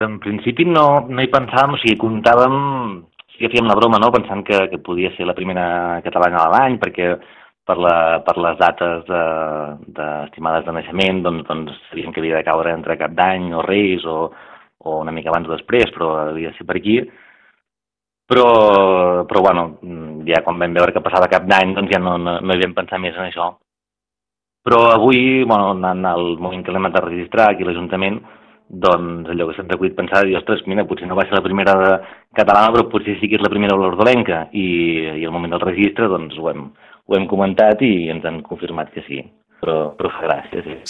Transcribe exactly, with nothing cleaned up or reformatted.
En principi no, no hi pensàvem, o sigui, comptàvem, sí que fèiem la broma, no?, pensant que, que podia ser la primera catalana de l'any, perquè per, la, per les dates de, de estimades de naixement, doncs, doncs sabíem que havia de caure entre Cap d'Any o Reis o, o una mica abans o després, però havia de ser per aquí. Però, però bueno, ja quan vam veure que passava Cap d'Any, doncs ja no, no, no hi vam pensar més en això. Però avui, bueno, en el moment que l'hem anat a registrar aquí a l'Ajuntament, doncs allò que se'ns ha acudit pensar, dir, ostres, mira, potser no va ser la primera de catalana, però potser sí que és la primera olordolenca. I, i al moment del registre, doncs ho hem, ho hem comentat i ens han confirmat que sí. Però, però fa gràcia, sí.